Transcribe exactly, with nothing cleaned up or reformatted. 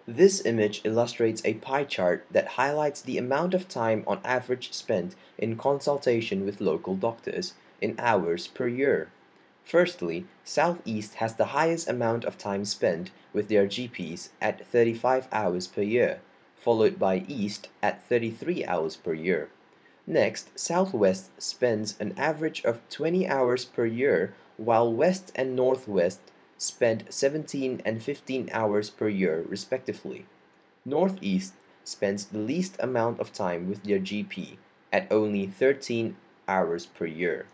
This image illustrates a pie chart that highlights the amount of time on average spent in consultation with local doctors in hours per year. Firstly, Southeast has the highest amount of time spent with their G Ps at thirty-five hours per year, followed by East at thirty-three hours per year. Next, Southwest spends an average of twenty hours per year, while West and Northwest spend seventeen and fifteen hours per year, respectively. Northeast spends the least amount of time with their G P, at only thirteen hours per year.